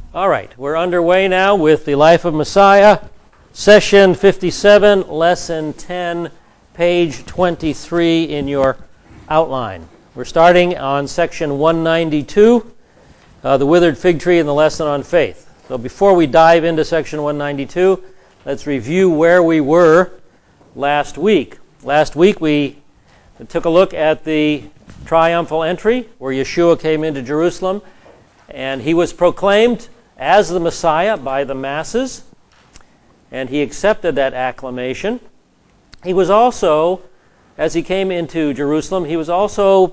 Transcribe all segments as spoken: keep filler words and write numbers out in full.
All right, we're underway now with the Life of Messiah, session fifty-seven, lesson ten, page twenty-three in your outline. We're starting on section one ninety-two, uh, the withered fig tree and the lesson on faith. So before we dive into section one ninety-two, let's review where we were last week. Last week we took a look at the triumphal entry where Yeshua came into Jerusalem and he was proclaimed as the Messiah by the masses, and he accepted that acclamation. He was also, as he came into Jerusalem, he was also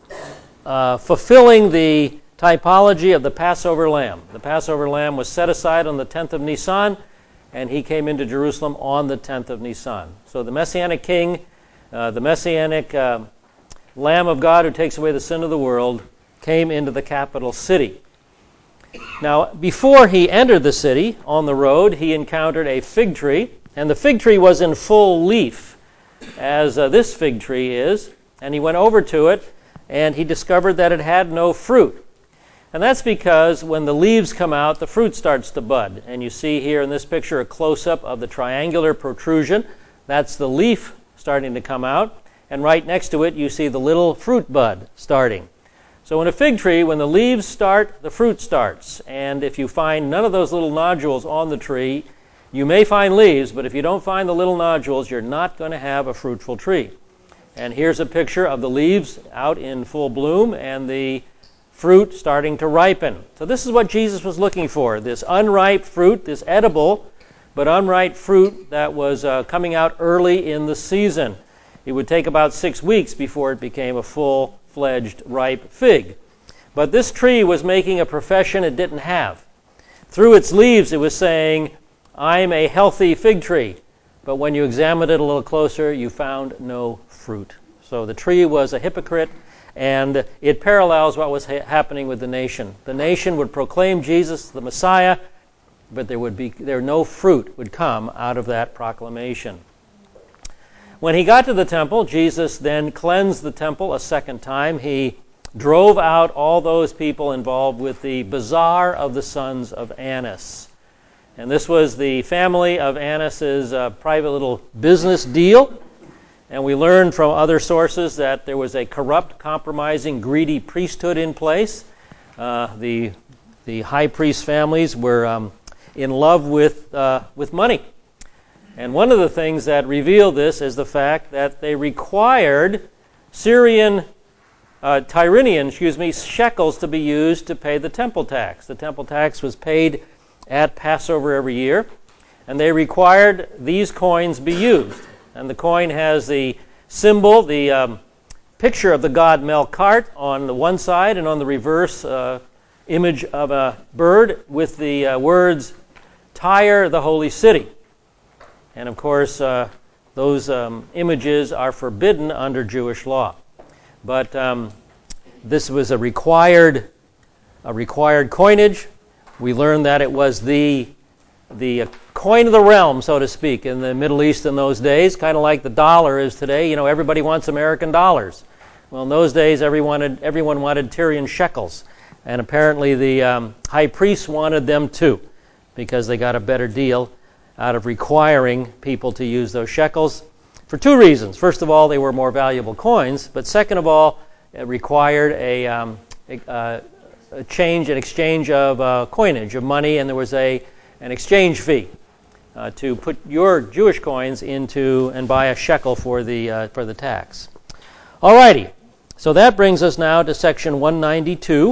uh, fulfilling the typology of the Passover lamb. The Passover lamb was set aside on the tenth of Nisan, and he came into Jerusalem on the tenth of Nisan. So the Messianic King, uh, the Messianic uh, Lamb of God who takes away the sin of the world, came into the capital city. Now, before he entered the city, on the road, he encountered a fig tree, and the fig tree was in full leaf, as uh, this fig tree is, and he went over to it, and he discovered that it had no fruit. And that's because when the leaves come out, the fruit starts to bud. And you see here in this picture a close-up of the triangular protrusion. That's the leaf starting to come out, and right next to it you see the little fruit bud starting. So in a fig tree, when the leaves start, the fruit starts. And if you find none of those little nodules on the tree, you may find leaves, but if you don't find the little nodules, you're not going to have a fruitful tree. And here's a picture of the leaves out in full bloom and the fruit starting to ripen. So this is what Jesus was looking for, this unripe fruit, this edible but unripe fruit that was uh, coming out early in the season. It would take about six weeks before it became a full fledged ripe fig. But this tree was making a profession it didn't have. Through its leaves it was saying, I'm a healthy fig tree. But when you examined it a little closer, you found no fruit. So the tree was a hypocrite, and it parallels what was ha- happening with the nation. The nation would proclaim Jesus the Messiah, but there would be there no fruit would come out of that proclamation. When he got to the temple, Jesus then cleansed the temple a second time. He drove out all those people involved with the Bazaar of the Sons of Annas. And this was the family of Annas's uh, private little business deal. And we learned from other sources that there was a corrupt, compromising, greedy priesthood in place. Uh, the, the high priest families were um, in love with, uh, with money. And one of the things that revealed this is the fact that they required Syrian, uh, Tyrian, excuse me, shekels to be used to pay the temple tax. The temple tax was paid at Passover every year, and they required these coins be used. And the coin has the symbol, the um, picture of the god Melkart on the one side, and on the reverse, uh, image of a bird with the uh, words, Tyre, the holy city. And of course, uh, those um, images are forbidden under Jewish law. But um, this was a required, a required coinage. We learned that it was the the coin of the realm, so to speak, in the Middle East in those days, kind of like the dollar is today. You know, everybody wants American dollars. Well, in those days, everyone wanted, everyone wanted Tyrian shekels, and apparently the um, high priests wanted them too, because they got a better deal out of requiring people to use those shekels for two reasons. First of all, they were more valuable coins, but second of all, it required a, um, a, a change, an exchange of uh, coinage, of money, and there was a an exchange fee uh, to put your Jewish coins into and buy a shekel for the uh, for the tax. Alrighty, so that brings us now to section one ninety-two,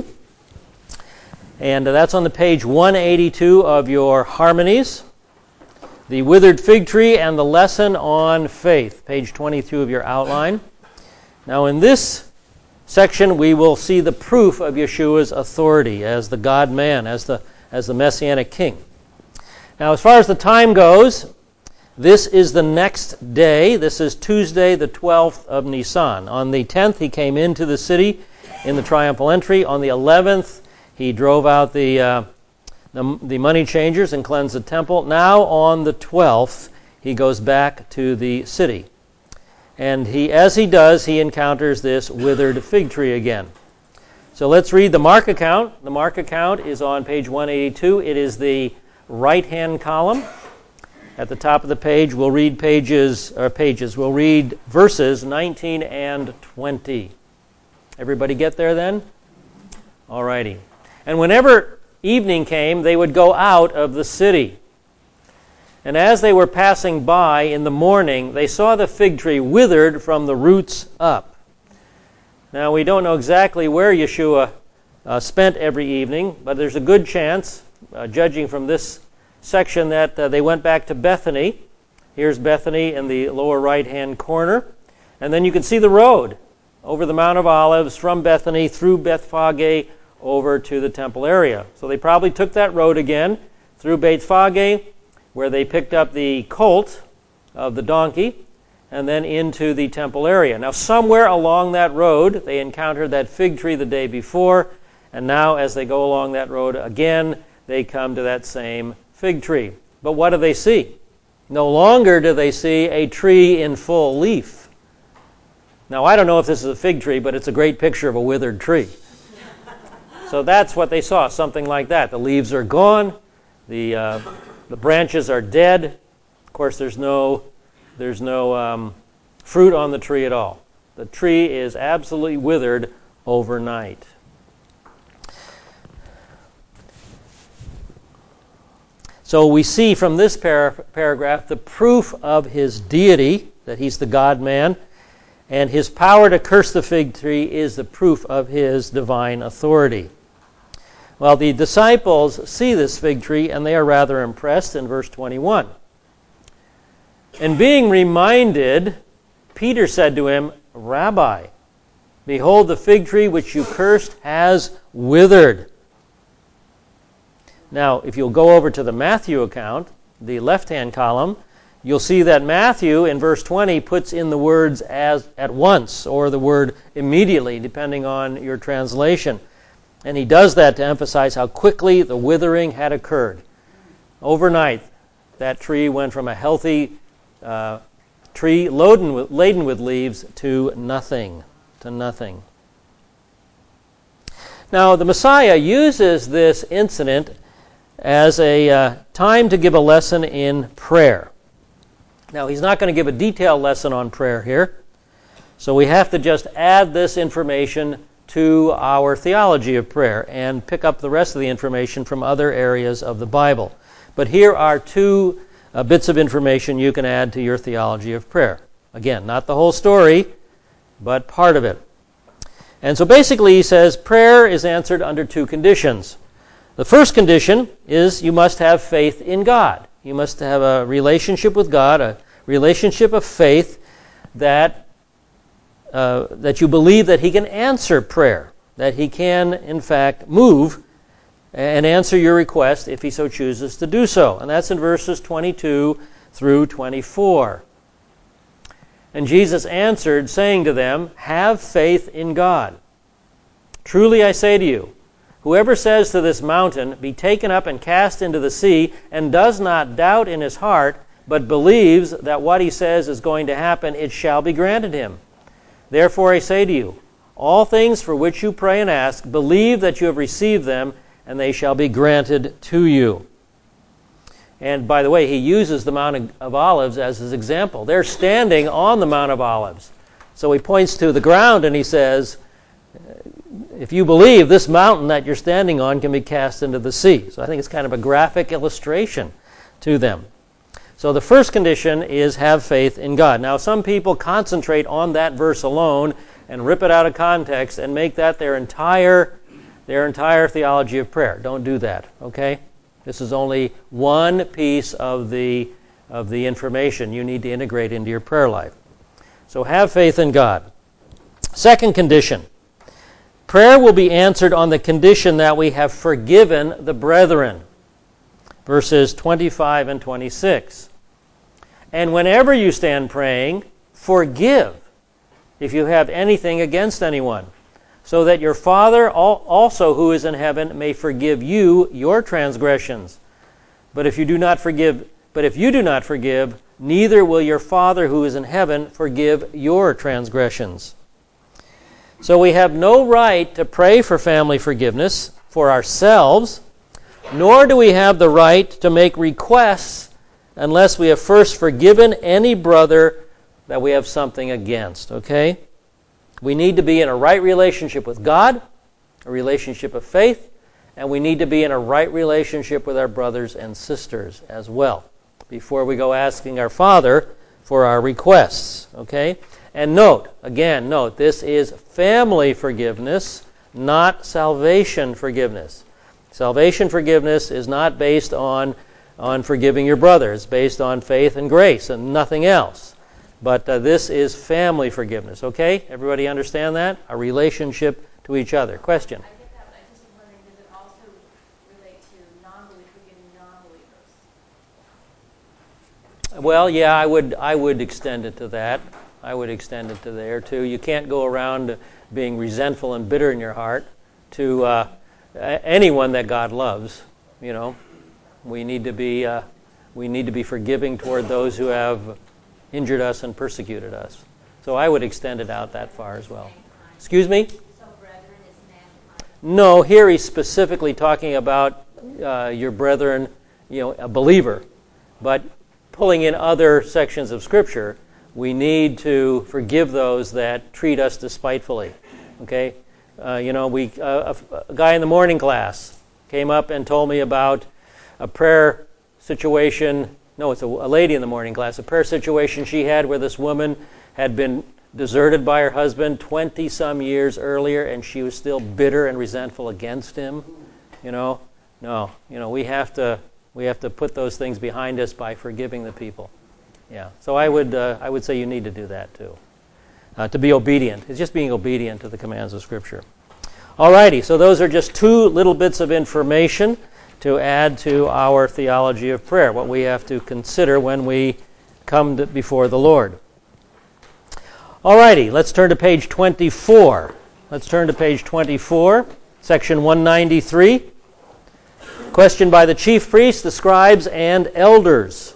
and uh, that's on the page one eighty-two of your harmonies. The withered fig tree and the lesson on faith, page twenty-two of your outline. Now in this section we will see the proof of Yeshua's authority as the God-man, as the as the Messianic King. Now as far as the time goes, this is the next day. This is Tuesday the twelfth of Nisan. On the tenth he came into the city in the triumphal entry. On the eleventh he drove out the uh, The, the money changers and cleansed the temple. Now on the twelfth, he goes back to the city. And he, as he does, he encounters this withered fig tree again. So let's read the Mark account. The Mark account is on page one eighty-two. It is the right-hand column. At the top of the page, we'll read pages, or pages, we'll read verses nineteen and twenty. Everybody get there then? All righty. And whenever evening came, they would go out of the city. And as they were passing by in the morning, they saw the fig tree withered from the roots up. Now, we don't know exactly where Yeshua uh, spent every evening, but there's a good chance, uh, judging from this section, that uh, they went back to Bethany. Here's Bethany in the lower right-hand corner. And then you can see the road over the Mount of Olives from Bethany through Bethphage over to the temple area. So they probably took that road again through Bethphage, where they picked up the colt of the donkey, and then into the temple area. Now, somewhere along that road, they encountered that fig tree the day before, and now as they go along that road again, they come to that same fig tree. But what do they see? No longer do they see a tree in full leaf. Now, I don't know if this is a fig tree, but it's a great picture of a withered tree. So that's what they saw, something like that. The leaves are gone, the uh, the branches are dead. Of course, there's no there's no um, fruit on the tree at all. The tree is absolutely withered overnight. So we see from this par- paragraph the proof of his deity, that he's the God-man, and his power to curse the fig tree is the proof of his divine authority. Well, the disciples see this fig tree, and they are rather impressed in verse twenty-one. And being reminded, Peter said to him, Rabbi, behold, the fig tree which you cursed has withered. Now, if you'll go over to the Matthew account, the left-hand column, you'll see that Matthew, in verse twenty, puts in the words as at once, or the word immediately, depending on your translation. And he does that to emphasize how quickly the withering had occurred. Overnight, that tree went from a healthy uh, tree laden with, laden with leaves to nothing, to nothing. Now, the Messiah uses this incident as a uh, time to give a lesson in prayer. Now, he's not going to give a detailed lesson on prayer here, so we have to just add this information to our theology of prayer and pick up the rest of the information from other areas of the Bible. But here are two uh, bits of information you can add to your theology of prayer. Again, not the whole story, but part of it. And so basically he says prayer is answered under two conditions. The first condition is you must have faith in God. You must have a relationship with God, a relationship of faith that Uh, that you believe that he can answer prayer, that he can, in fact, move and answer your request if he so chooses to do so. And that's in verses twenty-two through twenty-four. And Jesus answered, saying to them, have faith in God. Truly I say to you, whoever says to this mountain, be taken up and cast into the sea, and does not doubt in his heart, but believes that what he says is going to happen, it shall be granted him. Therefore I say to you, all things for which you pray and ask, believe that you have received them, and they shall be granted to you. And by the way, he uses the Mount of Olives as his example. They're standing on the Mount of Olives. So he points to the ground and he says, if you believe, this mountain that you're standing on can be cast into the sea. So I think it's kind of a graphic illustration to them. So the first condition is have faith in God. Now, some people concentrate on that verse alone and rip it out of context and make that their entire their entire theology of prayer. Don't do that, okay? This is only one piece of the of the information you need to integrate into your prayer life. So have faith in God. Second condition. Prayer will be answered on the condition that we have forgiven the brethren. Verses twenty-five and twenty-six. And whenever you stand praying, forgive if you have anything against anyone, so that your Father also who is in heaven may forgive you your transgressions. But if you do not forgive, but if you do not forgive, neither will your Father who is in heaven forgive your transgressions. So we have no right to pray for family forgiveness for ourselves, nor do we have the right to make requests unless we have first forgiven any brother that we have something against, okay? We need to be in a right relationship with God, a relationship of faith, and we need to be in a right relationship with our brothers and sisters as well before we go asking our Father for our requests, okay? And note, again, note, this is family forgiveness, not salvation forgiveness. Salvation forgiveness is not based on, on forgiving your brother. It's based on faith and grace and nothing else. But uh, this is family forgiveness, okay? Everybody understand that? A relationship to each other. Question? I get that, but I just was wondering, does it also relate to non-believers, forgiving non-believers? Well, yeah, I would I would extend it to that. I would extend it to there, too. You can't go around being resentful and bitter in your heart to uh, anyone that God loves, you know. We need to be uh, we need to be forgiving toward those who have injured us and persecuted us. So I would extend it out that far as well. Excuse me? So brethren is mankind. No, here he's specifically talking about uh, your brethren, you know, a believer. But pulling in other sections of Scripture, we need to forgive those that treat us despitefully. Okay? Uh, you know, we uh, a, a guy in the morning class came up and told me about a prayer situation. No, it's a, a lady in the morning class. A prayer situation she had where this woman had been deserted by her husband twenty-some years earlier, and she was still bitter and resentful against him. You know? No. You know, we have to we have to put those things behind us by forgiving the people. Yeah, so I would uh, I would say you need to do that too. Uh, to be obedient. It's just being obedient to the commands of Scripture. Alrighty, so those are just two little bits of information to add to our theology of prayer, what we have to consider when we come to, before the Lord. Alrighty, let's turn to page twenty-four. Let's turn to page twenty-four, section one ninety-three. Question by the chief priests, the scribes, and elders.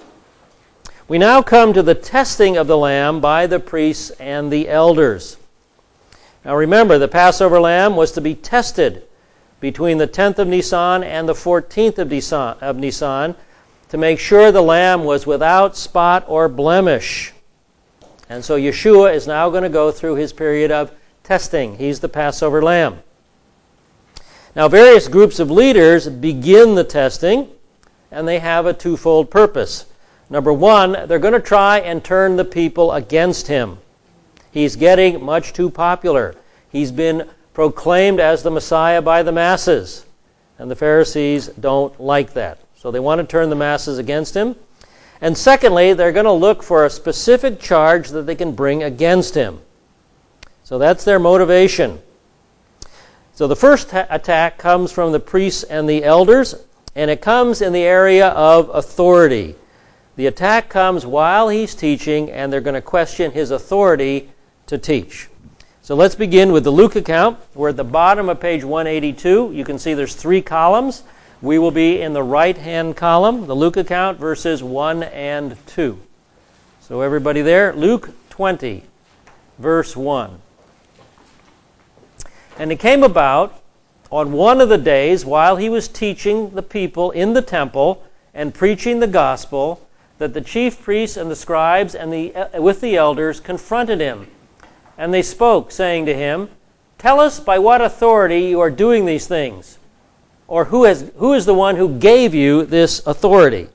We now come to the testing of the lamb by the priests and the elders. Now remember, the Passover lamb was to be tested between the tenth of Nisan and the fourteenth of Nisan, of Nisan to make sure the lamb was without spot or blemish. And so Yeshua is now going to go through his period of testing. He's the Passover lamb. Now various groups of leaders begin the testing, and they have a twofold purpose. Number one, they're going to try and turn the people against him. He's getting much too popular. He's been proclaimed as the Messiah by the masses, and the Pharisees don't like that. So they want to turn the masses against him. And secondly, they're going to look for a specific charge that they can bring against him. So that's their motivation. So the first ta- attack comes from the priests and the elders, and it comes in the area of authority. The attack comes while he's teaching, and they're going to question his authority to teach. So let's begin with the Luke account. We're at the bottom of page one eighty-two. You can see there's three columns. We will be in the right-hand column, the Luke account, verses one and two. So everybody there, Luke twenty, verse one. And it came about on one of the days while he was teaching the people in the temple and preaching the gospel, that the chief priests and the scribes and the with the elders confronted him. And they spoke, saying to him, "Tell us by what authority you are doing these things, or who has who is the one who gave you this authority?"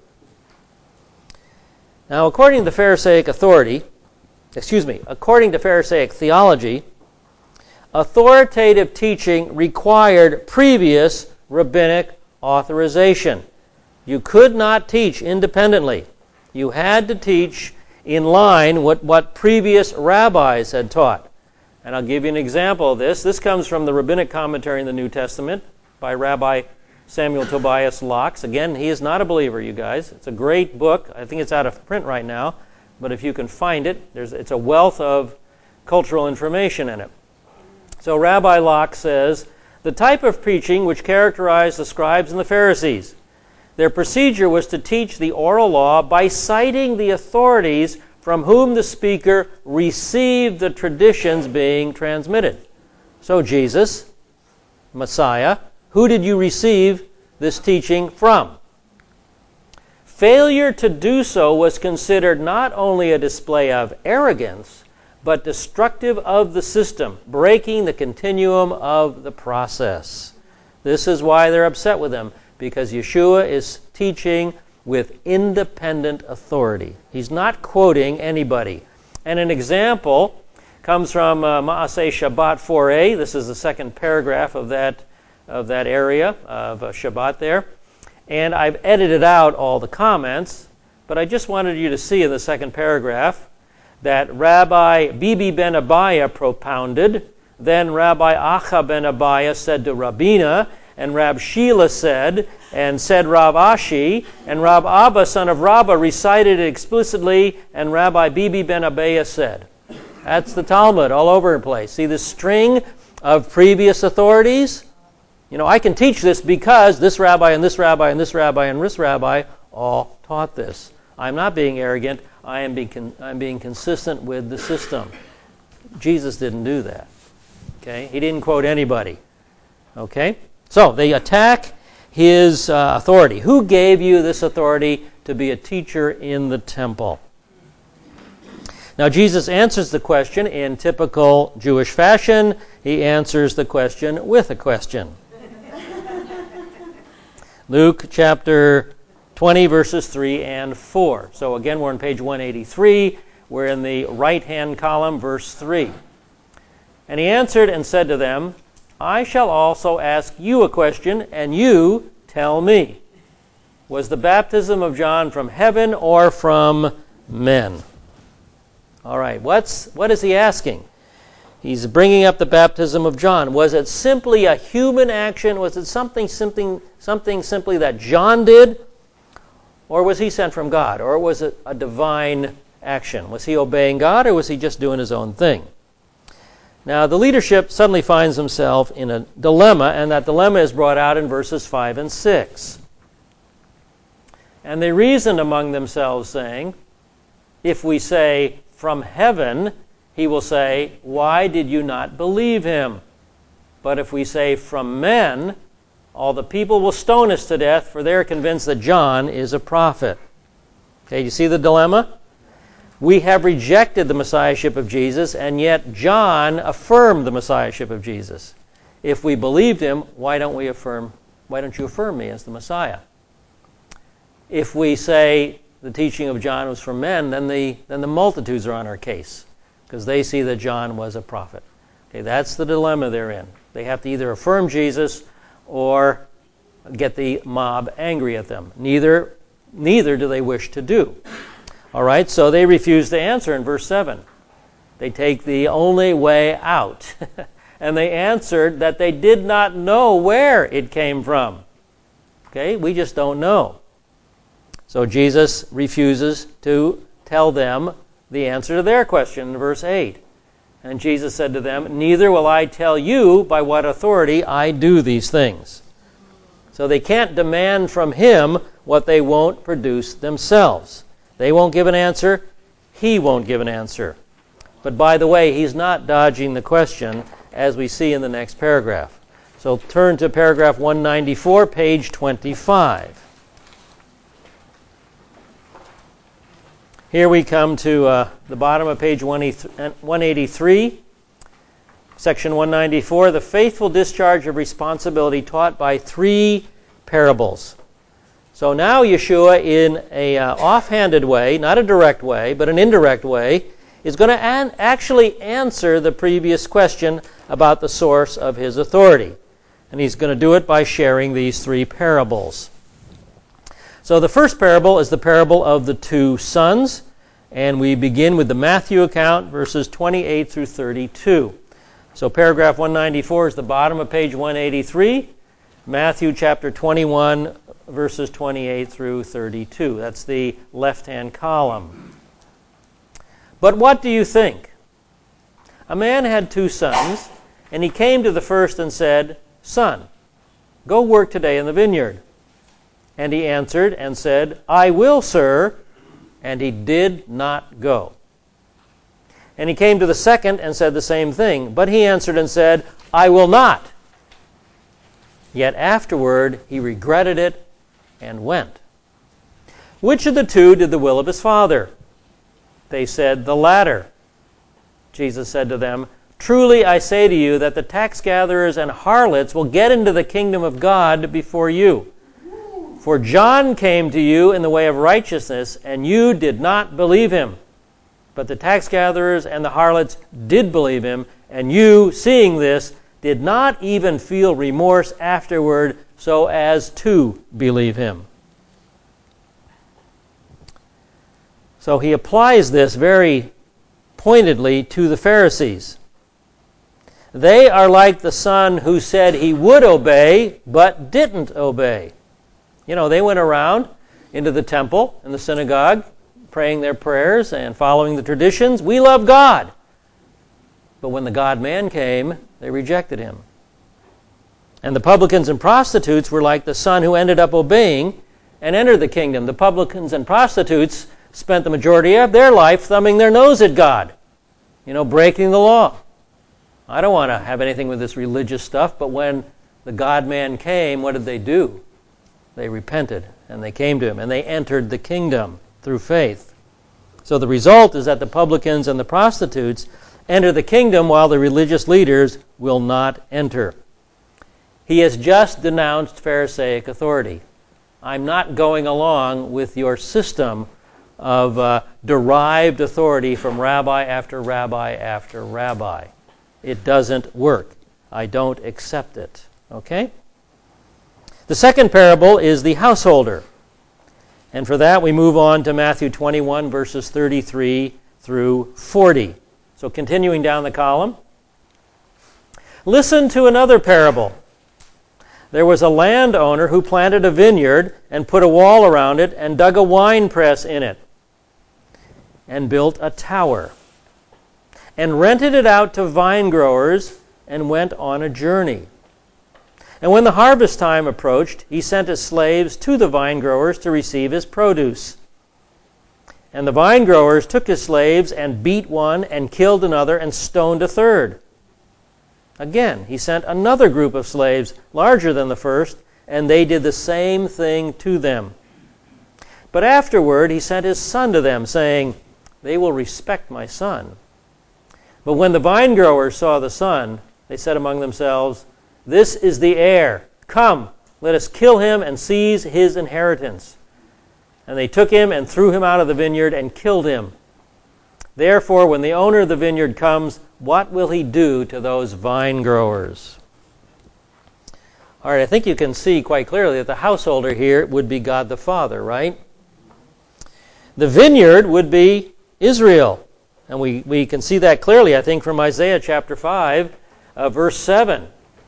Now, according to the Pharisaic authority, excuse me, according to Pharisaic theology, authoritative teaching required previous rabbinic authorization. You could not teach independently. You had to teach in line with what previous rabbis had taught. And I'll give you an example of this. This comes from the Rabbinic Commentary in the New Testament by Rabbi Samuel Tobias Laux. Again, he is not a believer, you guys. It's a great book. I think it's out of print right now. But if you can find it, there's it's a wealth of cultural information in it. So Rabbi Laux says, the type of preaching which characterized the scribes and the Pharisees. Their procedure was to teach the oral law by citing the authorities from whom the speaker received the traditions being transmitted. So Jesus, Messiah, who did you receive this teaching from? Failure to do so was considered not only a display of arrogance, but destructive of the system, breaking the continuum of the process. This is why they're upset with him, because Yeshua is teaching with independent authority. He's not quoting anybody. And an example comes from uh, Maaseh Shabbat four a. This is the second paragraph of that, of that area of uh, Shabbat there. And I've edited out all the comments, but I just wanted you to see in the second paragraph that Rabbi Bibi ben Abiah propounded, then Rabbi Acha ben Abiah said to Rabina, and Rab Sheila said, and said Rav Ashi, and Rab Abba, son of Rabbah, recited it explicitly, and Rabbi Bibi ben Abiah said. That's the Talmud all over the place. See this string of previous authorities? You know, I can teach this because this rabbi and this rabbi and this rabbi and this rabbi all taught this. I'm not being arrogant. I am being con- I'm being consistent with the system. Jesus didn't do that. Okay? He didn't quote anybody. Okay? So they attack his uh, authority. Who gave you this authority to be a teacher in the temple? Now Jesus answers the question in typical Jewish fashion. He answers the question with a question. Luke chapter twenty, verses three and four. So again, we're on page one eighty-three. We're in the right-hand column, verse three. And he answered and said to them, I shall also ask you a question, and you tell me. Was the baptism of John from heaven or from men? All right, what's what is he asking? He's bringing up the baptism of John. Was it simply a human action? Was it something, something, something simply that John did? Or was he sent from God? Or was it a divine action? Was he obeying God, or was he just doing his own thing? Now, the leadership suddenly finds himself in a dilemma, and that dilemma is brought out in verses five and six. And they reasoned among themselves, saying, if we say, from heaven, he will say, why did you not believe him? But if we say, from men, all the people will stone us to death, for they're convinced that John is a prophet. Okay, you see the dilemma? We have rejected the messiahship of Jesus, and yet John affirmed the messiahship of Jesus. If we believed him, why don't we affirm, why don't you affirm me as the Messiah? If we say the teaching of John was from men, then the then the multitudes are on our case, because they see that John was a prophet. Okay, that's the dilemma they're in. They have to either affirm Jesus or get the mob angry at them. Neither neither do they wish to do. All right, so they refuse to answer in verse seven. They take the only way out. And they answered that they did not know where it came from. Okay, we just don't know. So Jesus refuses to tell them the answer to their question in verse eight. And Jesus said to them, neither will I tell you by what authority I do these things. So they can't demand from him what they won't produce themselves. They won't give an answer. He won't give an answer. But by the way, he's not dodging the question, as we see in the next paragraph. So turn to paragraph one ninety-four, page twenty-five. Here we come to uh, the bottom of page one eighty-three, section one ninety-four, the faithful discharge of responsibility taught by three parables. So now Yeshua, in a uh, offhanded way, not a direct way, but an indirect way, is going to an- actually answer the previous question about the source of his authority. And he's going to do it by sharing these three parables. So the first parable is the parable of the two sons, and we begin with the Matthew account, verses twenty-eight through thirty-two. So paragraph one ninety-four is the bottom of page one eighty-three, Matthew chapter twenty-one, verses twenty-eight through thirty-two. That's the left-hand column. But what do you think? A man had two sons, and he came to the first and said, Son, go work today in the vineyard. And he answered and said, I will, sir. And he did not go. And he came to the second and said the same thing. But he answered and said, I will not. Yet afterward he regretted it and went. Which of the two did the will of his father? They said, the latter. Jesus said to them, truly I say to you that the tax gatherers and harlots will get into the kingdom of God before you. For John came to you in the way of righteousness, and you did not believe him. But the tax gatherers and the harlots did believe him, and you, seeing this, did not even feel remorse afterward so as to believe him. So he applies this very pointedly to the Pharisees. They are like the son who said he would obey, but didn't obey. You know, they went around into the temple and the synagogue, praying their prayers and following the traditions. We love God. But when the God-man came, they rejected him. And the publicans and prostitutes were like the son who ended up obeying and entered the kingdom. The publicans and prostitutes spent the majority of their life thumbing their nose at God, you know, breaking the law. I don't want to have anything with this religious stuff, but when the God-man came, what did they do? They repented, and they came to him, and they entered the kingdom through faith. So the result is that the publicans and the prostitutes enter the kingdom while the religious leaders will not enter. He has just denounced Pharisaic authority. I'm not going along with your system of uh, derived authority from rabbi after rabbi after rabbi. It doesn't work. I don't accept it. Okay? The second parable is the householder. And for that we move on to Matthew twenty-one, verses thirty-three through forty. So continuing down the column. Listen to another parable. There was a landowner who planted a vineyard and put a wall around it and dug a wine press in it and built a tower and rented it out to vine growers and went on a journey. And when the harvest time approached, he sent his slaves to the vine growers to receive his produce. And the vine growers took his slaves and beat one and killed another and stoned a third. Again, he sent another group of slaves, larger than the first, and they did the same thing to them. But afterward he sent his son to them, saying, they will respect my son. But when the vine growers saw the son, they said among themselves, this is the heir. Come, let us kill him and seize his inheritance. And they took him and threw him out of the vineyard and killed him. Therefore, when the owner of the vineyard comes, what will he do to those vine growers? All right, I think you can see quite clearly that the householder here would be God the Father, right? The vineyard would be Israel. And we, we can see that clearly, I think, from Isaiah chapter five, uh, verse seven.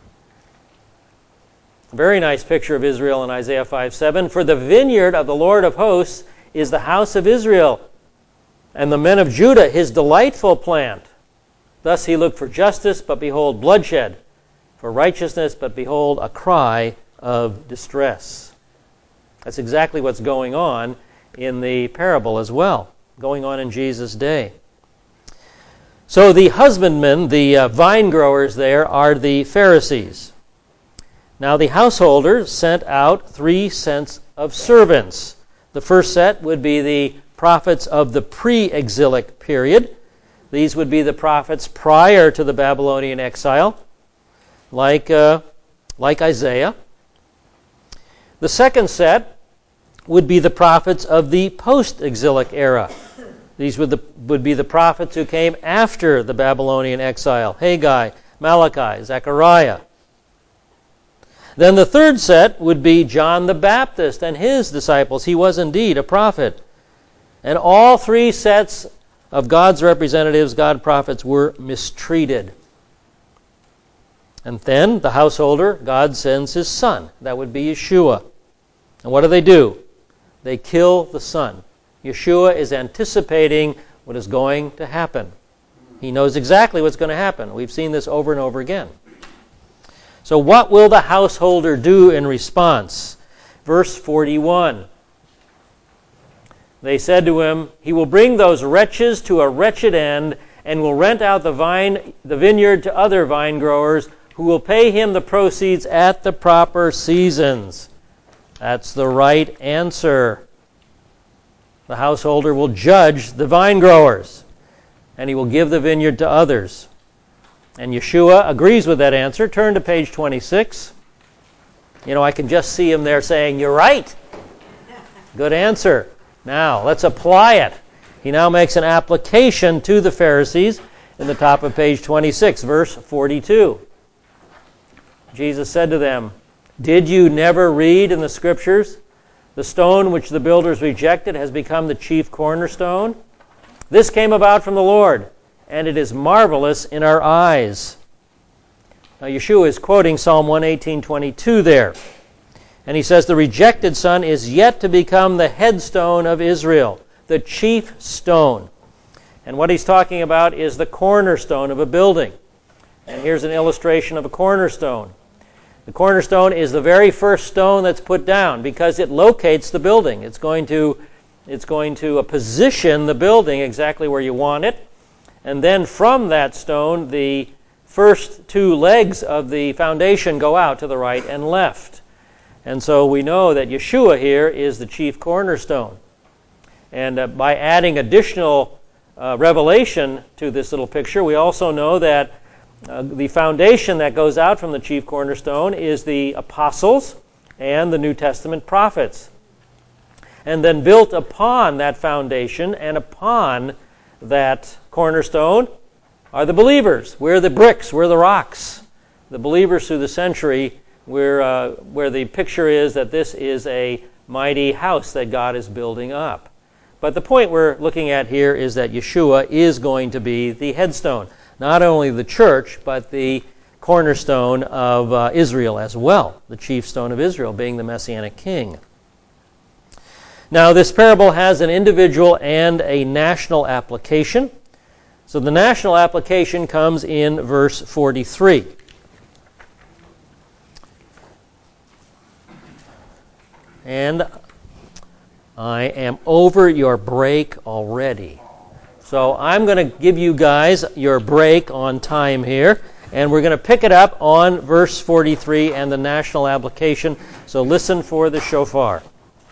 Very nice picture of Israel in Isaiah five seven. For the vineyard of the Lord of hosts is the house of Israel, and the men of Judah his delightful plant. Thus he looked for justice, but behold bloodshed, for righteousness, but behold a cry of distress. That's exactly what's going on in the parable as well, going on in Jesus' day. So the husbandmen, the uh, vine growers there, are the Pharisees. Now the householders sent out three sets of servants. The first set would be the prophets of the pre-exilic period. These would be the prophets prior to the Babylonian exile, like, uh, like Isaiah. The second set would be the prophets of the post-exilic era. These would, the, would be the prophets who came after the Babylonian exile: Haggai, Malachi, Zechariah. Then the third set would be John the Baptist and his disciples. He was indeed a prophet. And all three sets of God's representatives, God prophets, were mistreated. And then the householder, God sends his son. That would be Yeshua. And what do they do? They kill the son. Yeshua is anticipating what is going to happen. He knows exactly what's going to happen. We've seen this over and over again. So what will the householder do in response? Verse forty-one. They said to him, he will bring those wretches to a wretched end and will rent out the vine, the vineyard to other vine growers who will pay him the proceeds at the proper seasons. That's the right answer. The householder will judge the vine growers, and he will give the vineyard to others. And Yeshua agrees with that answer. Turn to page twenty-six. You know, I can just see him there saying, "You're right. Good answer." Now, let's apply it. He now makes an application to the Pharisees in the top of page twenty-six, verse forty-two. Jesus said to them, "Did you never read in the Scriptures, the stone which the builders rejected has become the chief cornerstone? This came about from the Lord, and it is marvelous in our eyes." Now Yeshua is quoting Psalm one eighteen twenty-two there. And he says the rejected son is yet to become the headstone of Israel, the chief stone. And what he's talking about is the cornerstone of a building. And here's an illustration of a cornerstone. The cornerstone is the very first stone that's put down because it locates the building. It's going to, it's going to uh, position the building exactly where you want it. And then from that stone, the first two legs of the foundation go out to the right and left. And so we know that Yeshua here is the chief cornerstone. And uh, by adding additional uh, revelation to this little picture, we also know that Uh, the foundation that goes out from the chief cornerstone is the apostles and the New Testament prophets. And then built upon that foundation and upon that cornerstone are the believers. We're the bricks, we're the rocks. The believers through the century, where, uh, where the picture is that this is a mighty house that God is building up. But the point we're looking at here is that Yeshua is going to be the headstone. Not only the church, but the cornerstone of uh, Israel as well, the chief stone of Israel being the Messianic king. Now, this parable has an individual and a national application. So the national application comes in verse forty-three. And I am over your break already. So I'm going to give you guys your break on time here, and we're going to pick it up on verse forty-three and the national application. So listen for the shofar.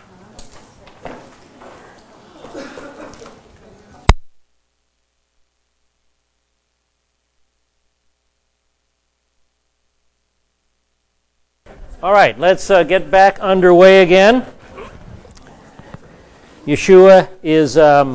All right, let's uh, get back underway again. Yeshua is Um,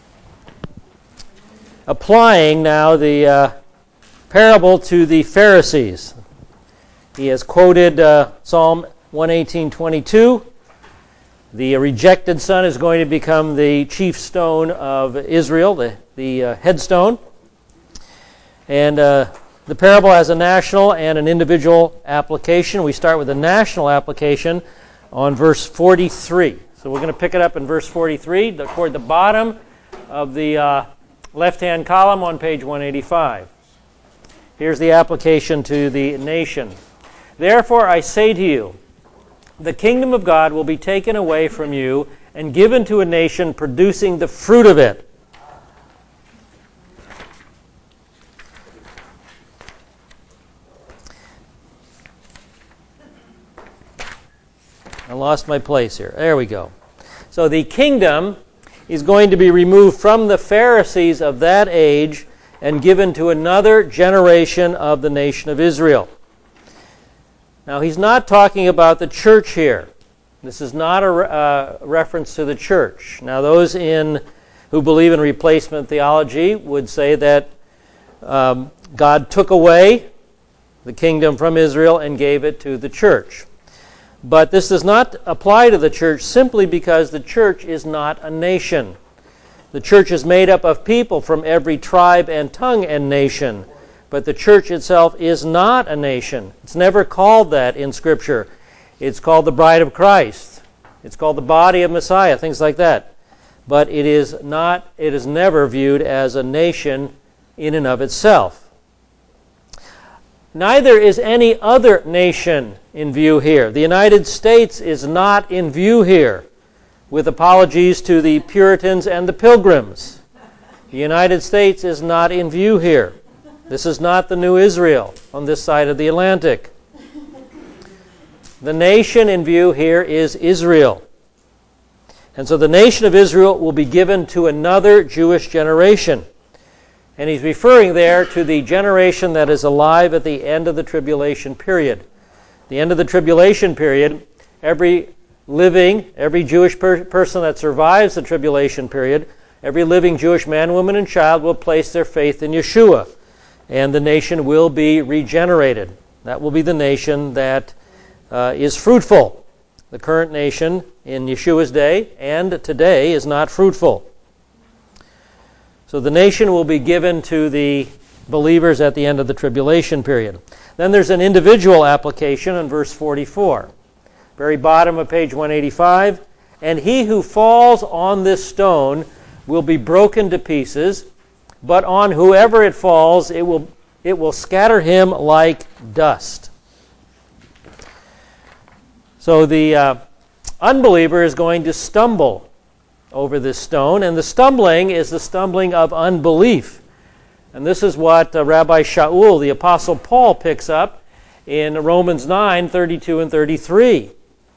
applying now the uh, parable to the Pharisees. He has quoted uh, Psalm one eighteen twenty-two. The rejected son is going to become the chief stone of Israel, the, the uh, headstone. And uh, the parable has a national and an individual application. We start with the national application on verse forty-three. So we're going to pick it up in verse forty-three, toward the bottom of the uh, left-hand column on page one eighty-five. Here's the application to the nation. "Therefore I say to you, the kingdom of God will be taken away from you and given to a nation producing the fruit of it." I lost my place here. There we go. So the kingdom is going to be removed from the Pharisees of that age and given to another generation of the nation of Israel. Now, he's not talking about the church here. This is not a uh, reference to the church. Now, those in who believe in replacement theology would say that um, God took away the kingdom from Israel and gave it to the church. But this does not apply to the church simply because the church is not a nation. The church is made up of people from every tribe and tongue and nation. But the church itself is not a nation. It's never called that in Scripture. It's called the bride of Christ. It's called the body of Messiah, things like that. But it is not, it is never viewed as a nation in and of itself. Neither is any other nation in view here. The United States is not in view here, with apologies to the Puritans and the Pilgrims. The United States is not in view here. This is not the new Israel on this side of the Atlantic. The nation in view here is Israel. And so the nation of Israel will be given to another Jewish generation. And he's referring there to the generation that is alive at the end of the tribulation period. The end of the tribulation period, every living, every Jewish per- person that survives the tribulation period, every living Jewish man, woman, and child will place their faith in Yeshua. And the nation will be regenerated. That will be the nation that uh, is fruitful. The current nation in Yeshua's day and today is not fruitful. So the nation will be given to the believers at the end of the tribulation period. Then there's an individual application in verse forty-four. Very bottom of page one eighty-five. And he who falls on this stone will be broken to pieces, but on whoever it falls, it will, it will scatter him like dust. So the uh, unbeliever is going to stumble over this stone, and the stumbling is the stumbling of unbelief. And this is what uh, Rabbi Shaul, the Apostle Paul, picks up in Romans nine, thirty-two and thirty-three.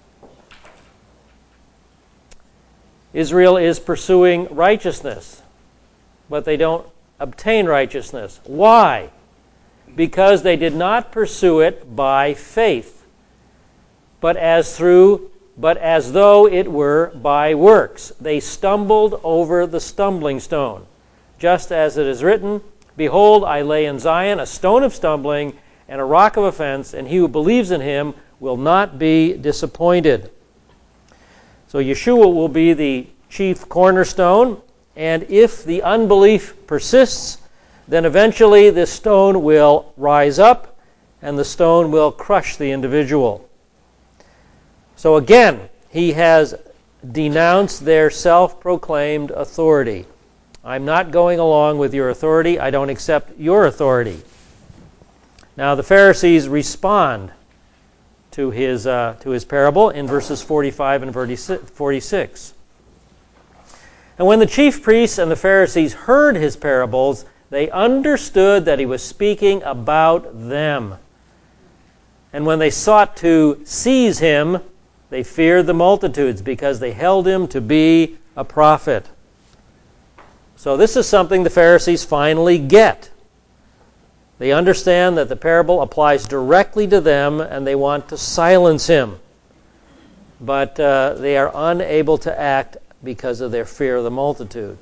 Israel is pursuing righteousness, but they don't obtain righteousness. Why? Because they did not pursue it by faith, but as through but as though it were by works. They stumbled over the stumbling stone. Just as it is written, Behold, I lay in Zion a stone of stumbling and a rock of offense, and he who believes in him will not be disappointed. So Yeshua will be the chief cornerstone, and if the unbelief persists, then eventually this stone will rise up, and the stone will crush the individual. So again, he has denounced their self-proclaimed authority. I'm not going along with your authority. I don't accept your authority. Now the Pharisees respond to his uh, to his parable in verses forty-five and forty-six. And when the chief priests and the Pharisees heard his parables, they understood that he was speaking about them. And when they sought to seize him, they feared the multitudes because they held him to be a prophet. So this is something the Pharisees finally get. They understand that the parable applies directly to them and they want to silence him. But uh, they are unable to act because of their fear of the multitude.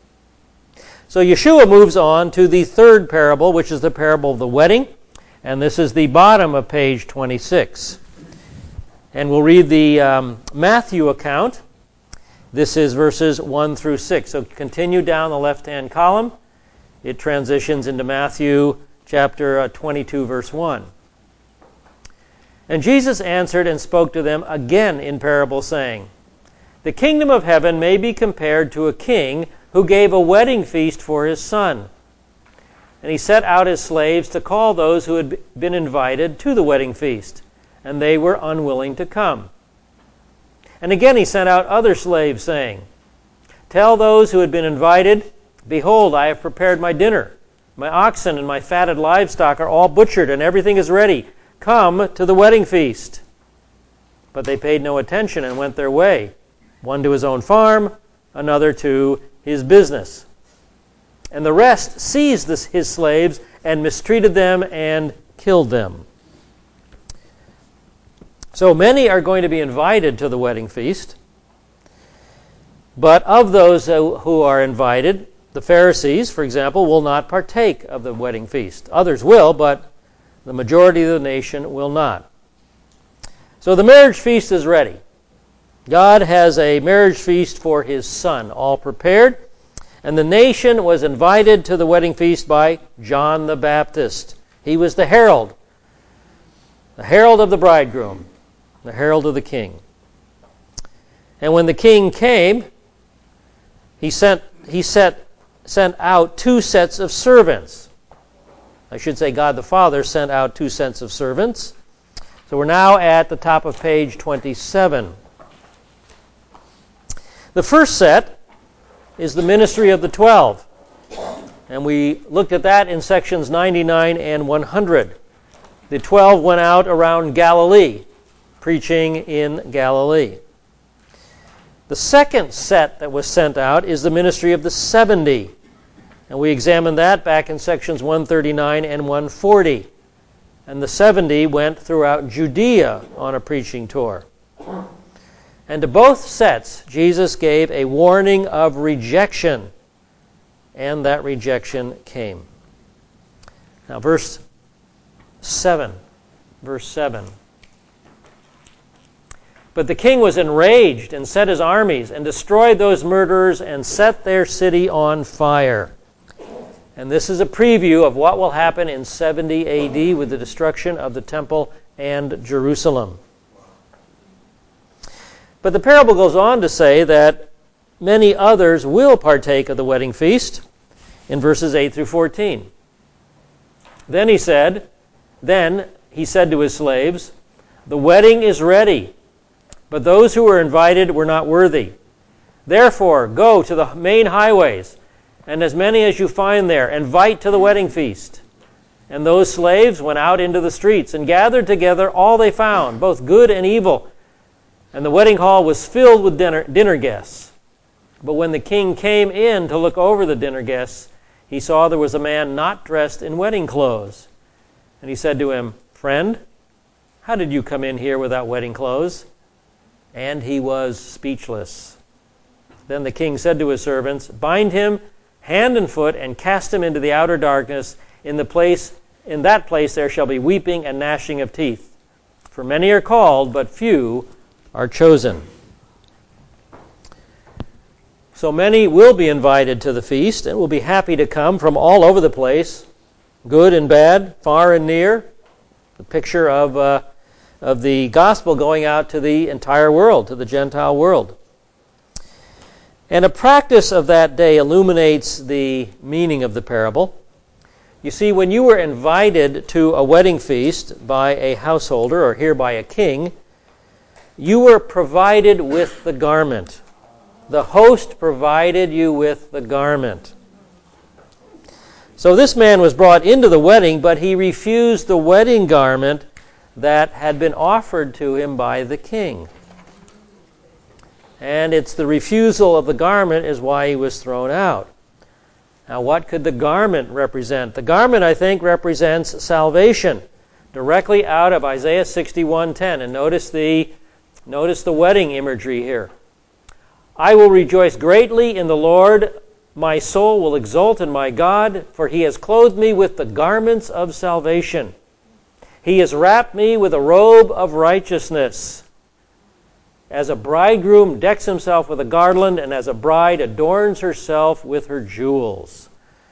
So Yeshua moves on to the third parable, which is the parable of the wedding. And this is the bottom of page twenty-six. And we'll read the um, Matthew account. This is verses one through six. So continue down the left-hand column. It transitions into Matthew chapter twenty-two, verse one. And Jesus answered and spoke to them again in parable, saying, The kingdom of heaven may be compared to a king who gave a wedding feast for his son. And he set out his slaves to call those who had been invited to the wedding feast, and they were unwilling to come. And again he sent out other slaves, saying, Tell those who had been invited, Behold, I have prepared my dinner. My oxen and my fatted livestock are all butchered, and everything is ready. Come to the wedding feast. But they paid no attention and went their way, one to his own farm, another to his business. And the rest seized this, his slaves and mistreated them and killed them. So many are going to be invited to the wedding feast. But of those who are invited, the Pharisees, for example, will not partake of the wedding feast. Others will, but the majority of the nation will not. So the marriage feast is ready. God has a marriage feast for his son, all prepared. And the nation was invited to the wedding feast by John the Baptist. He was the herald, the herald of the bridegroom, the herald of the king. And when the king came, he sent he set, sent out two sets of servants. I should say God the Father sent out two sets of servants. So we're now at the top of page twenty-seven. The first set is the ministry of the twelve. And we looked at that in sections ninety-nine and one hundred. The twelve went out around Galilee, preaching in Galilee. The second set that was sent out is the ministry of the seventy. And we examined that back in sections one thirty-nine and one forty. And the seventy went throughout Judea on a preaching tour. And to both sets, Jesus gave a warning of rejection. And that rejection came. Now, verse seven. Verse seven. But the king was enraged and set his armies and destroyed those murderers and set their city on fire. And this is a preview of what will happen in seventy A D with the destruction of the temple and Jerusalem. But the parable goes on to say that many others will partake of the wedding feast in verses eight through fourteen. Then he said, then he said to his slaves, the wedding is ready, but those who were invited were not worthy. Therefore, go to the main highways, and as many as you find there, invite to the wedding feast. And those slaves went out into the streets and gathered together all they found, both good and evil. And the wedding hall was filled with dinner, dinner guests. But when the king came in to look over the dinner guests, he saw there was a man not dressed in wedding clothes. And he said to him, friend, how did you come in here without wedding clothes? And he was speechless. Then the king said to his servants, bind him hand and foot and cast him into the outer darkness. In the place, in that place there shall be weeping and gnashing of teeth. For many are called, but few are chosen. So many will be invited to the feast and will be happy to come from all over the place, good and bad, far and near. The picture of uh, of the gospel going out to the entire world, to the Gentile world. And a practice of that day illuminates the meaning of the parable. You see, when you were invited to a wedding feast by a householder, or here by a king, you were provided with the garment. The host provided you with the garment. So this man was brought into the wedding, but he refused the wedding garment that had been offered to him by the king. And it's the refusal of the garment is why he was thrown out. Now, what could the garment represent? The garment, I think, represents salvation, directly out of Isaiah sixty-one ten. And notice the, notice the wedding imagery here. I will rejoice greatly in the Lord. My soul will exult in my God, for he has clothed me with the garments of salvation. He has wrapped me with a robe of righteousness. As a bridegroom decks himself with a garland, and as a bride adorns herself with her jewels.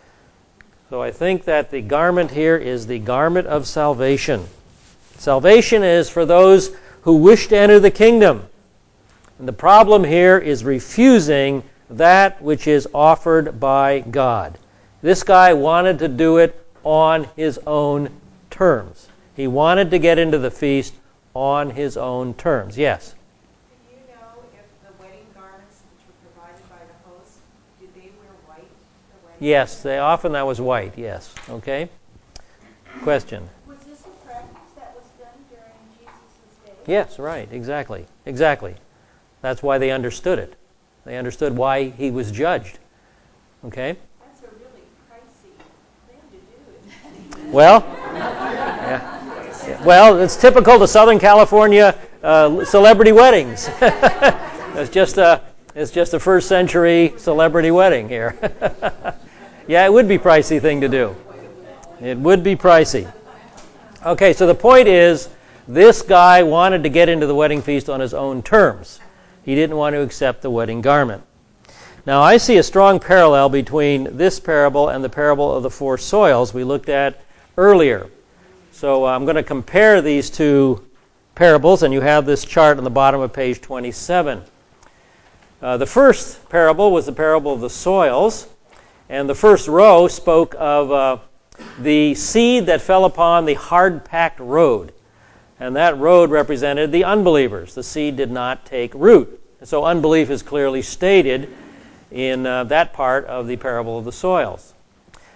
So I think that the garment here is the garment of salvation. Salvation is for those who wish to enter the kingdom. And the problem here is refusing that which is offered by God. This guy wanted to do it on his own terms. He wanted to get into the feast on his own terms. Yes? Do you know if the wedding garments which were provided by the host, did they wear white? The wedding Yes, they often that was white, yes. Okay? Question? Was this a practice that was done during Jesus' day? Yes, right, exactly. Exactly. That's why they understood it. They understood why he was judged. Okay? That's a really pricey thing to do. Well, yeah. Well, it's typical to Southern California uh, celebrity weddings. it's just a it's just a first century celebrity wedding here. Yeah, it would be a pricey thing to do. It would be pricey. Okay, so the point is, this guy wanted to get into the wedding feast on his own terms. He didn't want to accept the wedding garment. Now, I see a strong parallel between this parable and the parable of the four soils we looked at earlier. So uh, I'm going to compare these two parables, and you have this chart on the bottom of page twenty-seven. Uh, the first parable was the parable of the soils, and the first row spoke of uh, the seed that fell upon the hard-packed road. And that road represented the unbelievers. The seed did not take root. So unbelief is clearly stated in uh, that part of the parable of the soils.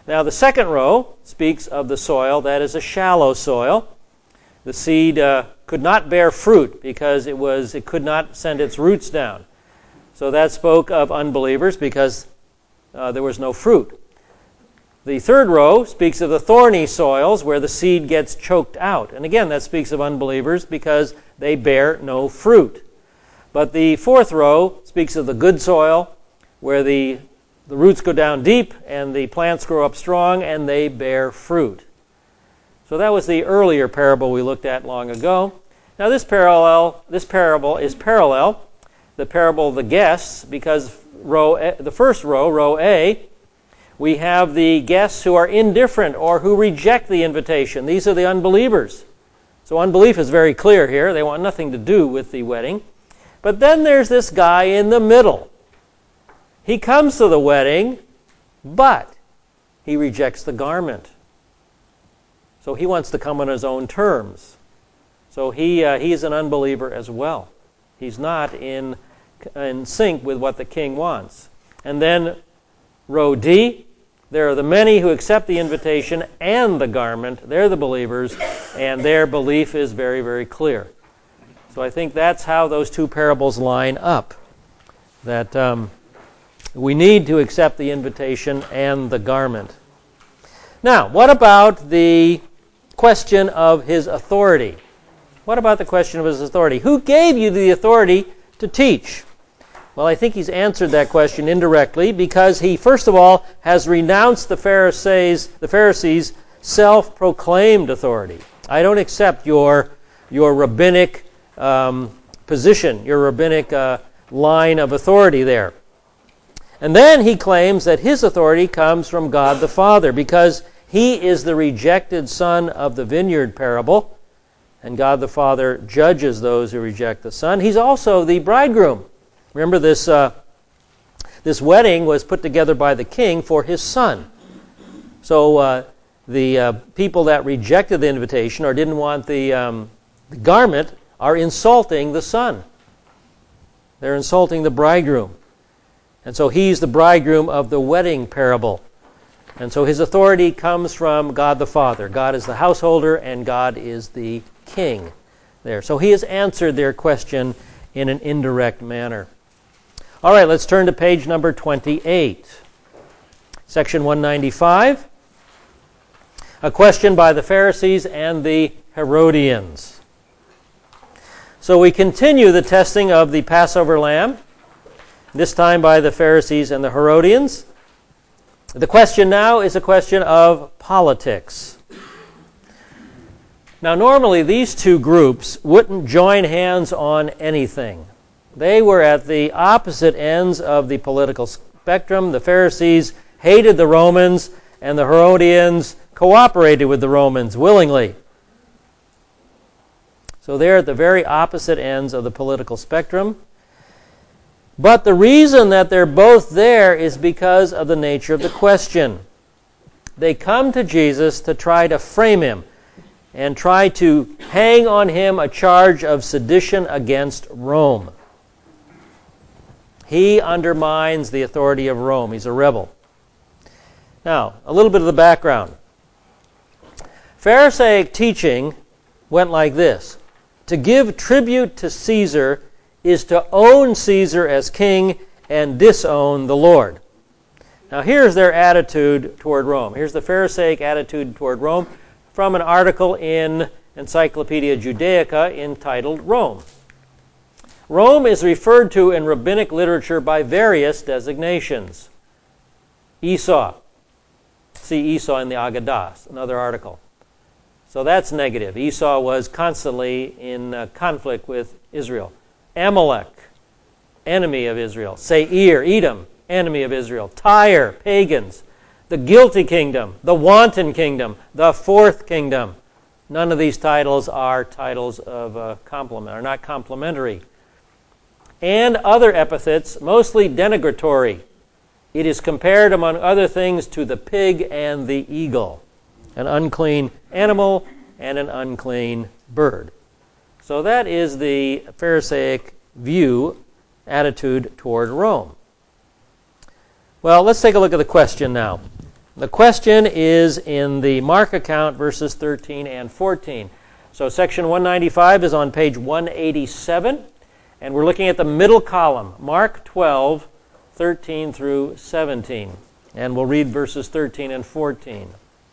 Now the second row speaks of the soil that is a shallow soil. The seed uh, could not bear fruit because it was it could not send its roots down. So that spoke of unbelievers because uh, there was no fruit. The third row speaks of the thorny soils where the seed gets choked out. And again, that speaks of unbelievers because they bear no fruit. But the fourth row speaks of the good soil where the, the roots go down deep and the plants grow up strong and they bear fruit. So that was the earlier parable we looked at long ago. Now this parallel, this parable is parallel, the parable of the guests, because row A, the first row, row A, we have the guests who are indifferent or who reject the invitation. These are the unbelievers. So unbelief is very clear here. They want nothing to do with the wedding. But then there's this guy in the middle. He comes to the wedding, but he rejects the garment. So he wants to come on his own terms. So he uh, he's an unbeliever as well. He's not in, in sync with what the king wants. And then row D, there are the many who accept the invitation and the garment. They're the believers, and their belief is very, very clear. So I think that's how those two parables line up. That um, we need to accept the invitation and the garment. Now, what about the question of his authority? What about the question of his authority? Who gave you the authority to teach? Well, I think he's answered that question indirectly because he, first of all, has renounced the Pharisees, the Pharisees' self-proclaimed authority. I don't accept your, your rabbinic um, position, your rabbinic uh, line of authority there. And then he claims that his authority comes from God the Father because he is the rejected son of the vineyard parable, and God the Father judges those who reject the son. He's also the bridegroom. Remember, this uh, this wedding was put together by the king for his son. So uh, the uh, people that rejected the invitation or didn't want the, um, the garment are insulting the son. They're insulting the bridegroom. And so he's the bridegroom of the wedding parable. And so his authority comes from God the Father. God is the householder and God is the king there. So he has answered their question in an indirect manner. All right, let's turn to page number twenty-eight. Section one ninety-five. A question by the Pharisees and the Herodians. So we continue the testing of the Passover lamb, this time by the Pharisees and the Herodians. The question now is a question of politics. Now, normally these two groups wouldn't join hands on anything. They were at the opposite ends of the political spectrum. The Pharisees hated the Romans, and the Herodians cooperated with the Romans willingly. So they're at the very opposite ends of the political spectrum. But the reason that they're both there is because of the nature of the question. They come to Jesus to try to frame him and try to hang on him a charge of sedition against Rome. He undermines the authority of Rome. He's a rebel. Now, a little bit of the background. Pharisaic teaching went like this. To give tribute to Caesar is to own Caesar as king and disown the Lord. Now here's their attitude toward Rome. Here's the Pharisaic attitude toward Rome from an article in Encyclopedia Judaica entitled Rome. Rome is referred to in rabbinic literature by various designations. Esau. See Esau in the Agadah, another article. So that's negative. Esau was constantly in uh, conflict with Israel. Amalek, enemy of Israel. Seir, Edom, enemy of Israel. Tyre, pagans. The guilty kingdom, the wanton kingdom, the fourth kingdom. None of these titles are titles of uh, compliment, are not complimentary. And other epithets, mostly denigratory. It is compared, among other things, to the pig and the eagle, an unclean animal and an unclean bird. So that is the Pharisaic view, attitude toward Rome. Well, let's take a look at the question now. The question is in the Mark account, verses thirteen and fourteen. So section one ninety-five is on page one eighty-seven, and we're looking at the middle column, Mark twelve, thirteen through seventeen. And we'll read verses thirteen and fourteen.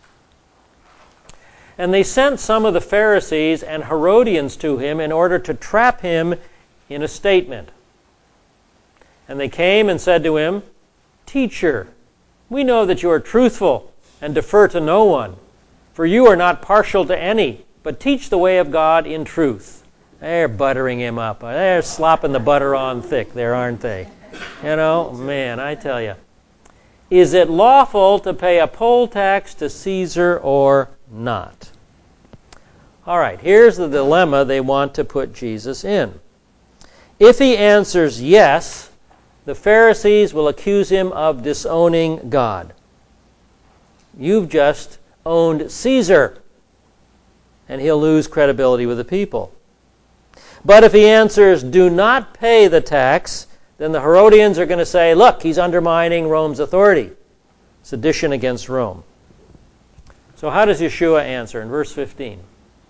And they sent some of the Pharisees and Herodians to him in order to trap him in a statement. And they came and said to him, "Teacher, we know that you are truthful and defer to no one, for you are not partial to any, but teach the way of God in truth." They're buttering him up. They're slopping the butter on thick there, aren't they? You know, man, I tell you. Is it lawful to pay a poll tax to Caesar or not? All right, here's the dilemma they want to put Jesus in. If he answers yes, the Pharisees will accuse him of disowning God. You've just owned Caesar, and he'll lose credibility with the people. But if he answers do not pay the tax, then the Herodians are going to say, look, he's undermining Rome's authority. Sedition against Rome. So how does Yeshua answer in verse fifteen?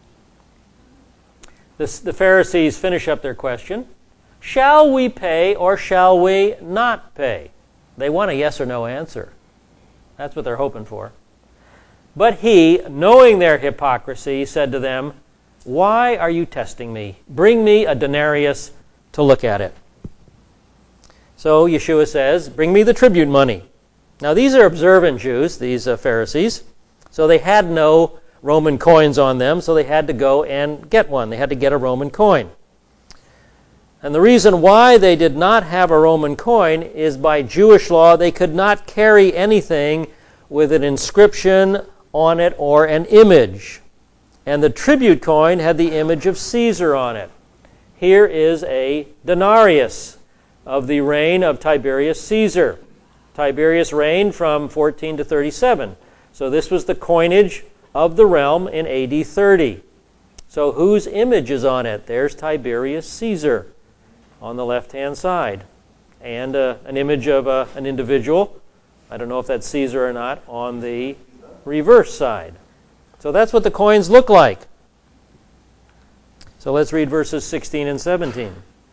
This, the Pharisees finish up their question. Shall we pay or shall we not pay? They want a yes or no answer. That's what they're hoping for. But he, knowing their hypocrisy, said to them, "Why are you testing me? Bring me a denarius to look at it." So Yeshua says, bring me the tribute money. Now these are observant Jews, these uh, Pharisees. So they had no Roman coins on them, so they had to go and get one. They had to get a Roman coin. And the reason why they did not have a Roman coin is by Jewish law they could not carry anything with an inscription on it or an image. And the tribute coin had the image of Caesar on it. Here is a denarius of the reign of Tiberius Caesar. Tiberius reigned from fourteen to thirty-seven. So this was the coinage of the realm in A D thirty. So whose image is on it? There's Tiberius Caesar on the left-hand side. And uh, an image of uh, an individual, I don't know if that's Caesar or not, on the reverse side. So that's what the coins look like. So let's read verses sixteen and seventeen.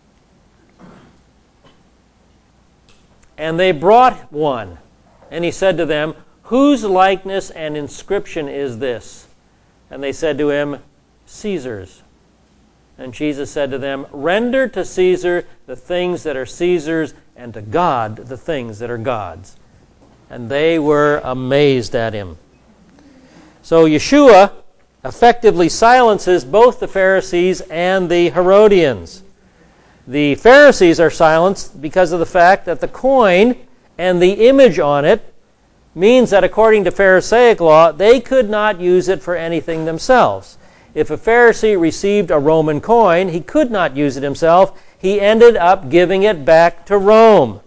And they brought one, and he said to them, "Whose likeness and inscription is this?" And they said to him, "Caesar's." And Jesus said to them, "Render to Caesar the things that are Caesar's, and to God the things that are God's." And they were amazed at him. So Yeshua effectively silences both the Pharisees and the Herodians. The Pharisees are silenced because of the fact that the coin and the image on it means that according to Pharisaic law, they could not use it for anything themselves. If a Pharisee received a Roman coin, he could not use it himself. He ended up giving it back to Rome.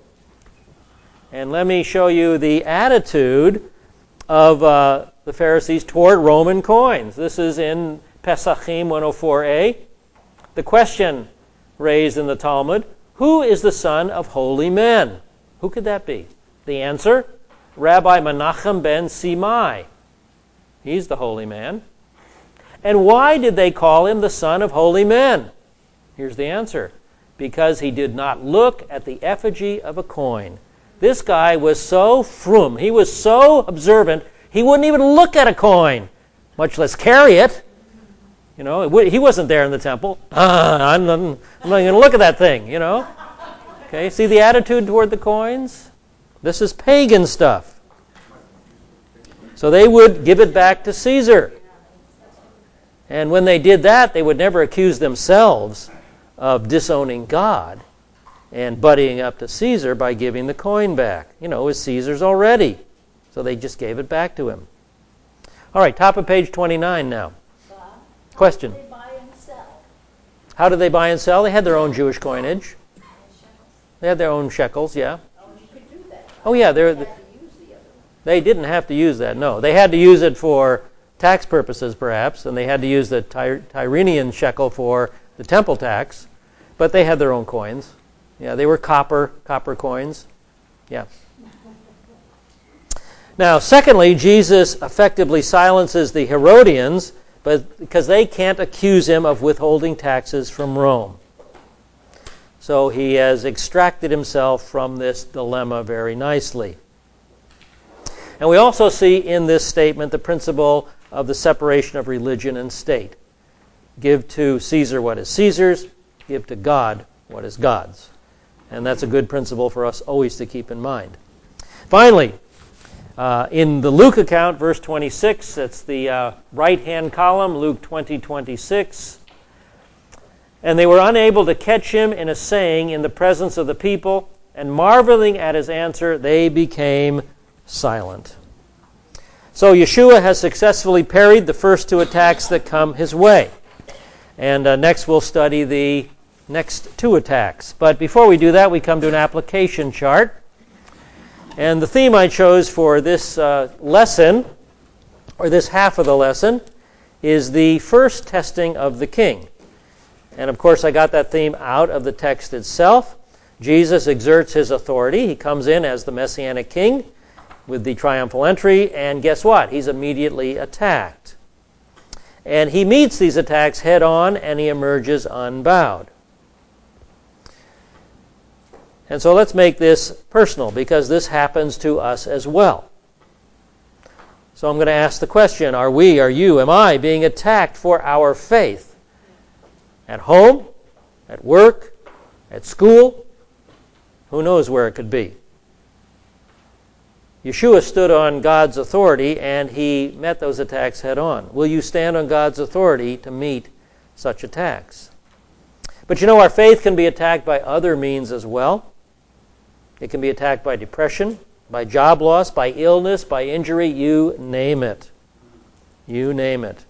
And let me show you the attitude of uh, the Pharisees toward Roman coins. This is in Pesachim one oh four a. The question raised in the Talmud, who is the son of holy men? Who could that be? The answer, Rabbi Menachem ben Simai. He's the holy man. And why did they call him the son of holy men? Here's the answer. Because he did not look at the effigy of a coin. This guy was so frum, he was so observant, he wouldn't even look at a coin, much less carry it. You know, he wasn't there in the temple. Ah, I'm not, I'm not going to look at that thing, you know. Okay, see the attitude toward the coins? This is pagan stuff. So they would give it back to Caesar. And when they did that, they would never accuse themselves of disowning God and buddying up to Caesar by giving the coin back. You know, it was Caesar's already. So they just gave it back to him. All right, top of page twenty-nine now. Question. How did they buy and sell? How did they buy and sell? They had their own Jewish coinage. They had their own shekels, yeah. Oh, you could do that. Oh, yeah. They're, They had to use the other one. they didn't have to use that, no. They had to use it for tax purposes, perhaps, and they had to use the Ty- Tyrrhenian shekel for the temple tax, but they had their own coins. Yeah, they were copper, copper coins. Yeah. Now, secondly, Jesus effectively silences the Herodians but because they can't accuse him of withholding taxes from Rome. So he has extracted himself from this dilemma very nicely. And we also see in this statement the principle of the separation of religion and state. Give to Caesar what is Caesar's, give to God what is God's. And that's a good principle for us always to keep in mind. Finally, uh, in the Luke account, verse twenty-six, it's the uh, right-hand column, Luke twenty twenty-six. And they were unable to catch him in a saying in the presence of the people, and marveling at his answer, they became silent. So Yeshua has successfully parried the first two attacks that come his way. And uh, next we'll study the next two attacks. But before we do that, we come to an application chart. And the theme I chose for this uh, lesson, or this half of the lesson, is the first testing of the king. And of course, I got that theme out of the text itself. Jesus exerts his authority. He comes in as the Messianic king with the triumphal entry, and guess what? He's immediately attacked. And he meets these attacks head on, and he emerges unbowed. And so let's make this personal, because this happens to us as well. So I'm going to ask the question, are we, are you, am I being attacked for our faith? At home, at work, at school, who knows where it could be. Yeshua stood on God's authority, and he met those attacks head on. Will you stand on God's authority to meet such attacks? But you know, our faith can be attacked by other means as well. It can be attacked by depression, by job loss, by illness, by injury, you name it. You name it.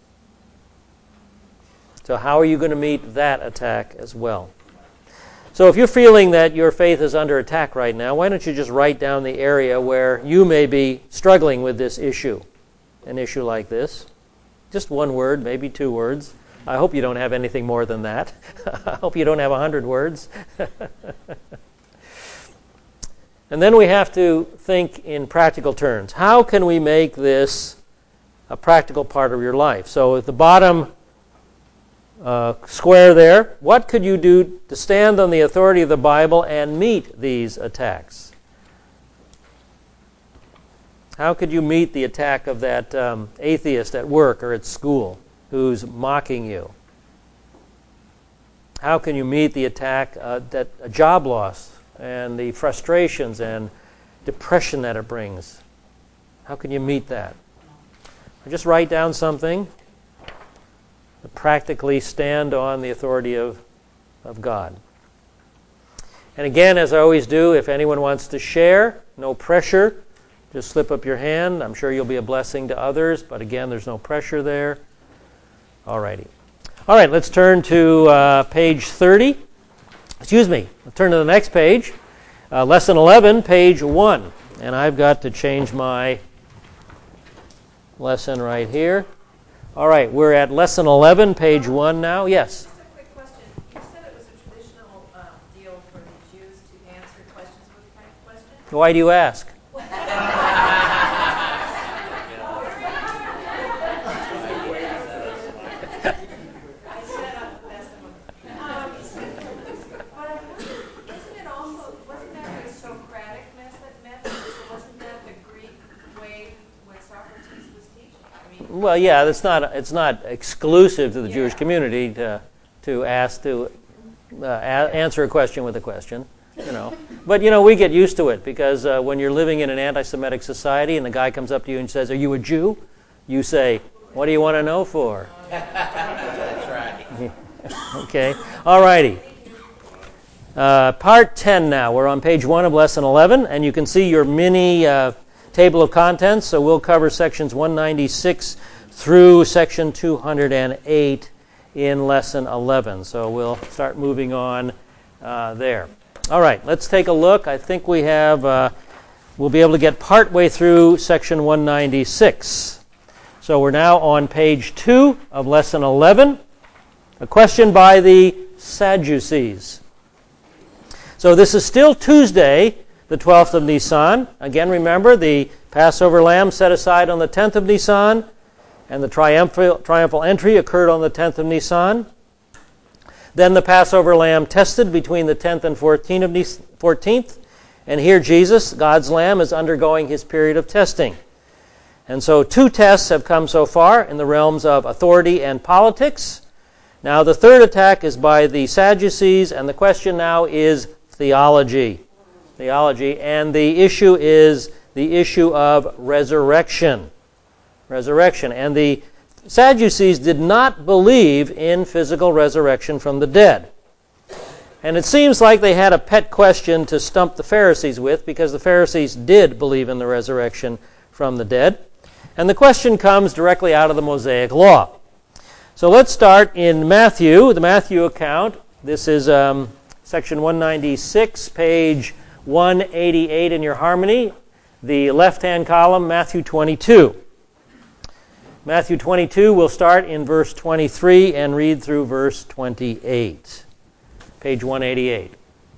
So how are you going to meet that attack as well? So if you're feeling that your faith is under attack right now, why don't you just write down the area where you may be struggling with this issue, an issue like this. Just one word, maybe two words. I hope you don't have anything more than that. I hope you don't have a hundred words. And then we have to think in practical terms. How can we make this a practical part of your life? So at the bottom uh, square there, what could you do to stand on the authority of the Bible and meet these attacks? How could you meet the attack of that um, atheist at work or at school who's mocking you? How can you meet the attack, uh, that a job loss, and the frustrations and depression that it brings? How can you meet that? Or just write down something to practically stand on the authority of, of God. And again, as I always do, if anyone wants to share, no pressure. Just slip up your hand. I'm sure you'll be a blessing to others, but again, there's no pressure there. All righty. All right, let's turn to uh, page thirty. Excuse me, let's turn to the next page. Uh, lesson eleven, page one. And I've got to change my lesson right here. All right, we're at lesson eleven, page one now. Yes? Just a quick question. You said it was a traditional um, deal for the Jews to answer questions with questions? Why do you ask? Well, yeah, that's not it's not exclusive to the yeah. Jewish community to to ask to uh, a- answer a question with a question, you know. But you know, we get used to it because uh, when you're living in an anti-Semitic society and the guy comes up to you and says, "Are you a Jew?" You say, "What do you want to know for?" That's right. Okay. All righty. Uh, part ten now. We're on page one of lesson eleven, and you can see your mini uh, table of contents. So we'll cover sections one ninety-six through section two hundred eight in lesson eleven. So we'll start moving on uh, there. All right, let's take a look. I think we have, uh, we'll be able to get partway through section one ninety-six. So we're now on page two of lesson eleven. A question by the Sadducees. So this is still Tuesday, the twelfth of Nisan. Again, remember, the Passover lamb set aside on the tenth of Nisan, and the triumphal, triumphal entry occurred on the tenth of Nisan. Then the Passover lamb tested between the tenth and fourteenth, and here Jesus, God's lamb, is undergoing his period of testing. And so two tests have come so far in the realms of authority and politics. Now the third attack is by the Sadducees, and the question now is theology. Theology, and the issue is the issue of resurrection. Resurrection. And the Sadducees did not believe in physical resurrection from the dead. And it seems like they had a pet question to stump the Pharisees with, because the Pharisees did believe in the resurrection from the dead. And the question comes directly out of the Mosaic Law. So let's start in Matthew, the Matthew account. This is um, section one ninety-six, page one eighty-eight in your harmony. The left-hand column, Matthew twenty-two. Matthew twenty-two, we'll start in verse twenty-three and read through verse twenty-eight. Page one eighty-eight.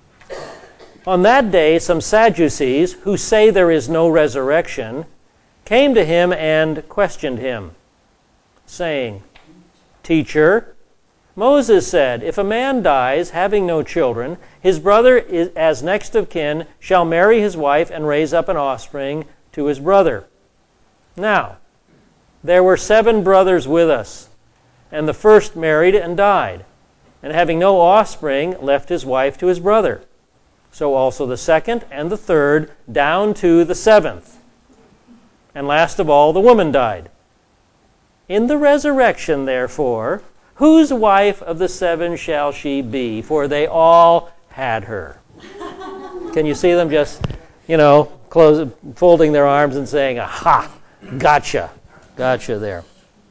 On that day, some Sadducees, who say there is no resurrection, came to him and questioned him, saying, Teacher, Moses said, if a man dies having no children, his brother is, as next of kin shall marry his wife and raise up an offspring to his brother. Now, there were seven brothers with us, and the first married and died, and having no offspring left his wife to his brother. So also the second and the third, down to the seventh. And last of all, the woman died. In the resurrection, therefore, whose wife of the seven shall she be? For they all had her. Can you see them just, you know, close, folding their arms and saying, aha, gotcha, gotcha there.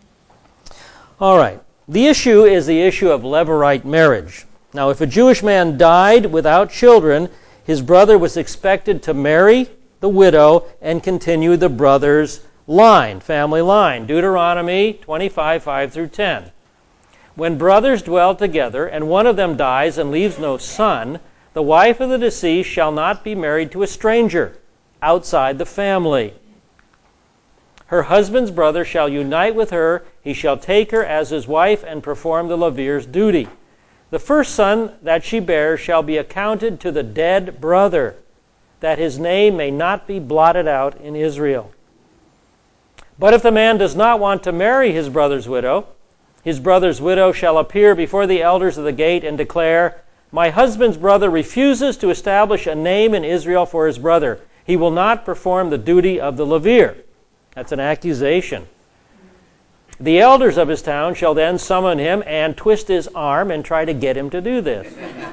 All right. The issue is the issue of levirate marriage. Now, if a Jewish man died without children, his brother was expected to marry the widow and continue the brother's line, family line. Deuteronomy twenty-five, five through ten. When brothers dwell together, and one of them dies and leaves no son, the wife of the deceased shall not be married to a stranger outside the family. Her husband's brother shall unite with her, he shall take her as his wife and perform the lavir's duty. The first son that she bears shall be accounted to the dead brother, that his name may not be blotted out in Israel. But if the man does not want to marry his brother's widow, his brother's widow shall appear before the elders of the gate and declare, My husband's brother refuses to establish a name in Israel for his brother. He will not perform the duty of the lavir. That's an accusation. The elders of his town shall then summon him and twist his arm and try to get him to do this.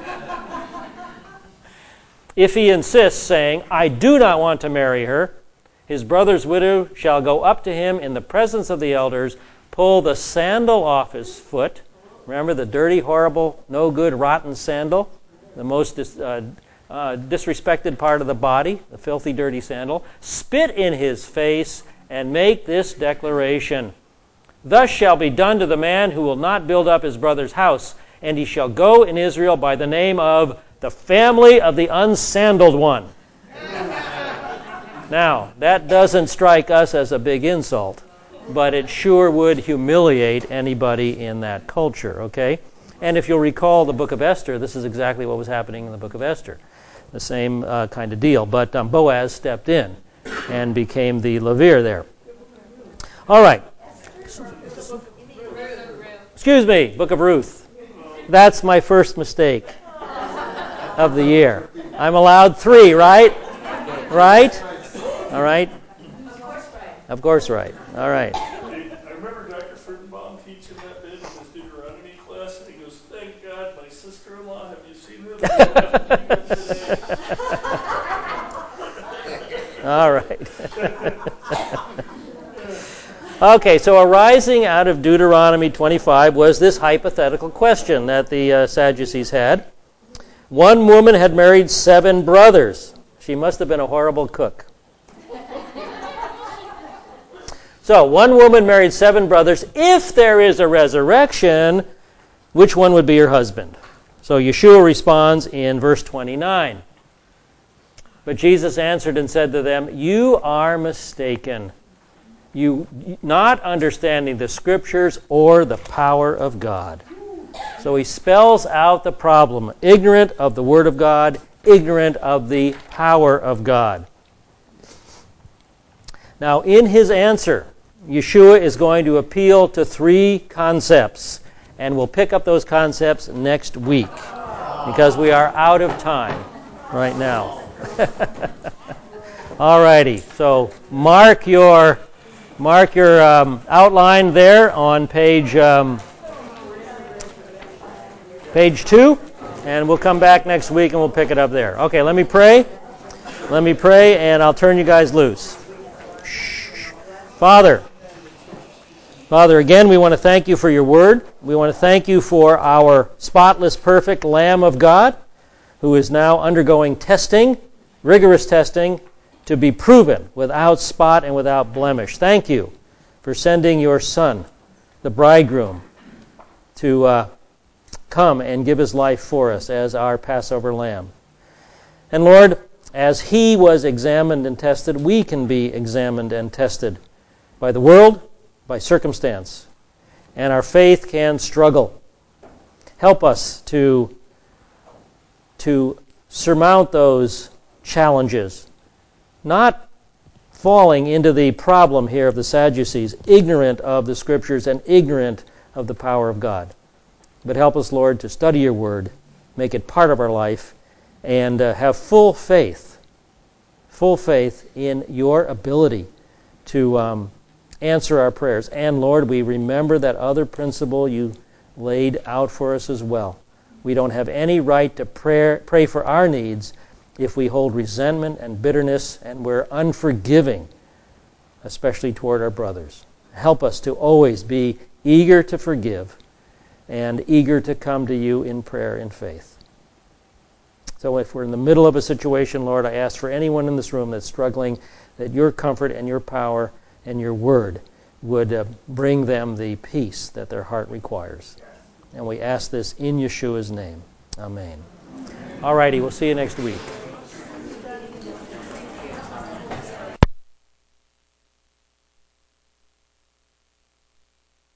If he insists, saying, I do not want to marry her, his brother's widow shall go up to him in the presence of the elders, pull the sandal off his foot. Remember the dirty, horrible, no good, rotten sandal? The most dis, uh, uh, disrespected part of the body, the filthy, dirty sandal. Spit in his face and make this declaration. Thus shall be done to the man who will not build up his brother's house, and he shall go in Israel by the name of the family of the unsandaled one. Now, that doesn't strike us as a big insult, but it sure would humiliate anybody in that culture, okay? And if you'll recall the book of Esther, this is exactly what was happening in the book of Esther. The same uh, kind of deal. But um, Boaz stepped in and became the lavir there. All right. Excuse me, book of Ruth. That's my first mistake of the year. I'm allowed three, right? Right? All right? Of course, right. Of course, right. All right. I remember Doctor Frittenbaum teaching that bit in his Deuteronomy class, and he goes, thank God, my sister-in-law, have you seen her? All right. Okay, so arising out of Deuteronomy twenty-five was this hypothetical question that the uh, Sadducees had. One woman had married seven brothers. She must have been a horrible cook. So, one woman married seven brothers. If there is a resurrection, which one would be your husband? So Yeshua responds in verse twenty-nine. But Jesus answered and said to them, "You are mistaken, you not understanding the Scriptures or the power of God." So he spells out the problem: ignorant of the Word of God, ignorant of the power of God. Now, in his answer, Yeshua is going to appeal to three concepts, and we'll pick up those concepts next week because we are out of time right now. All righty, so mark your mark your um, outline there on page um, page two, and we'll come back next week and we'll pick it up there. Okay, let me pray. Let me pray, and I'll turn you guys loose. Shh. Father, Father, again, we want to thank you for your word. We want to thank you for our spotless, perfect Lamb of God, who is now undergoing testing, rigorous testing, to be proven without spot and without blemish. Thank you for sending your Son, the bridegroom, to uh, come and give his life for us as our Passover lamb. And Lord, as he was examined and tested, we can be examined and tested by the world, by circumstance, and our faith can struggle. Help us to, to surmount those challenges, not falling into the problem here of the Sadducees, ignorant of the Scriptures and ignorant of the power of God. But help us, Lord, to study your word, make it part of our life, and uh, have full faith, full faith in your ability to um, answer our prayers. And Lord, we remember that other principle you laid out for us as well. We don't have any right to pray, pray for our needs if we hold resentment and bitterness and we're unforgiving, especially toward our brothers. Help us to always be eager to forgive and eager to come to you in prayer and faith. So if we're in the middle of a situation, Lord, I ask for anyone in this room that's struggling, that your comfort and your power and your word would uh, bring them the peace that their heart requires. And we ask this in Yeshua's name. Amen. All righty, we'll see you next week.